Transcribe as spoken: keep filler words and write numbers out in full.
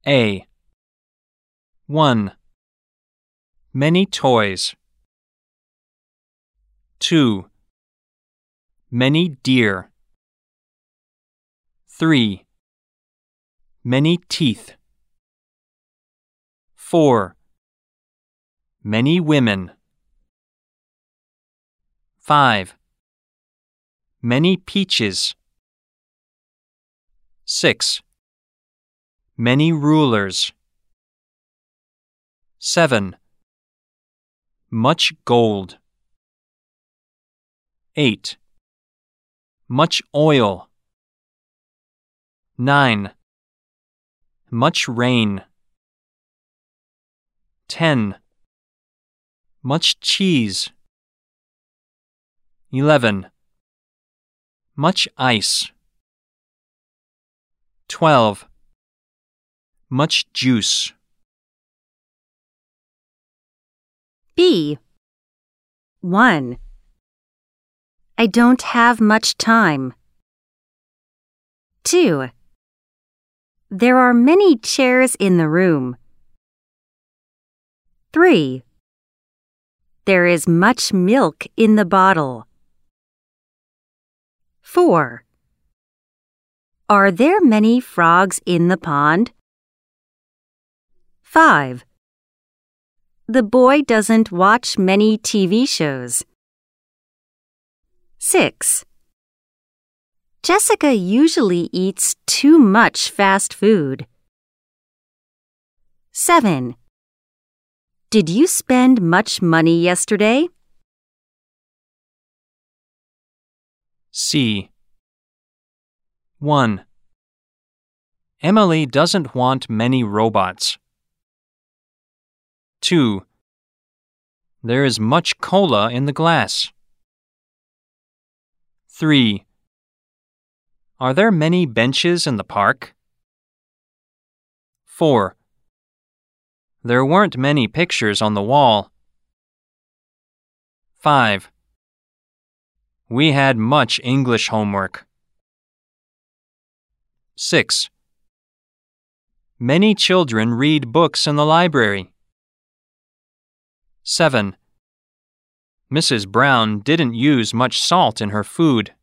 A. one. Many toys. two. Many deer. three. Many teeth. four. Many women. five. Many peaches. six. Many rulers. seven. Much gold. eight. Much oil. nine. Much rain. ten. Much cheese. eleven. Much ice. twelve. Much juice. B. one. I don't have much time. two. There are many chairs in the room. three. There is much milk in the bottle. four. Are there many frogs in the pond? five. The boy doesn't watch many T V shows. six. Jessica usually eats too much fast food. seven. Did you spend much money yesterday? C. one. Emily doesn't want many robots. two. There is much cola in the glass. three. Are there many benches in the park? four. There weren't many pictures on the wall. five. We had much English homework. six. Many children read books in the library. seven. Missus Brown didn't use much salt in her food.